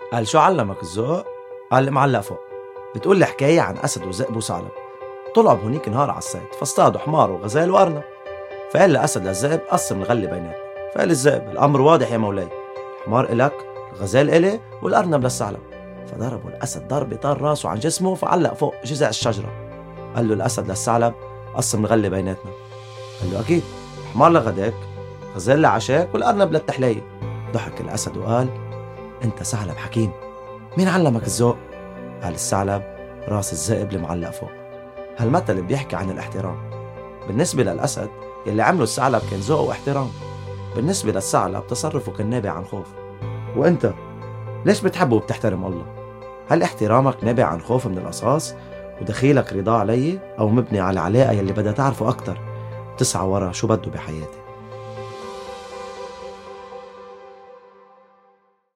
قال شو علمك الذوق؟ قال معلق فوق. بتقول لي حكاية عن أسد وذئب وثعلب طلعوا بهونيك نهار على الصيد، فاصطادوا حمار وغزال وأرنب. فقال الأسد للذئب قسم الغلة بيناتنا. فقال الذئب الأمر واضح يا مولاي، الحمار إلك، الغزال إلي، والأرنب للثعلب. فضربوا الأسد ضربة طار راسه عن جسمه فعلق فوق جذع الشجرة. قال له الأسد للثعلب قسم الغلة بيناتنا. قال له أكيد، الحمار لغداك، غزال لعشاك، والأرنب للتحلية. ضحك الأسد وقال أنت ثعلب حكيم، مين علمك الذوق؟ قال الثعلب راس الذئب المعلق فوق. هالمثل بيحكي عن الاحترام. بالنسبة للأسد يلي عمله الثعلب كان ذوق واحترام، بالنسبة للثعلب تصرفه كان نابع عن خوف. وأنت ليش بتحب وبتحترم الله؟ هل احترامك نابع عن خوف من القصاص ودخيلك رضا علي، أو مبني على علاقة يلي بدها تعرفه أكتر تسعى ورا شو بده بحياتك؟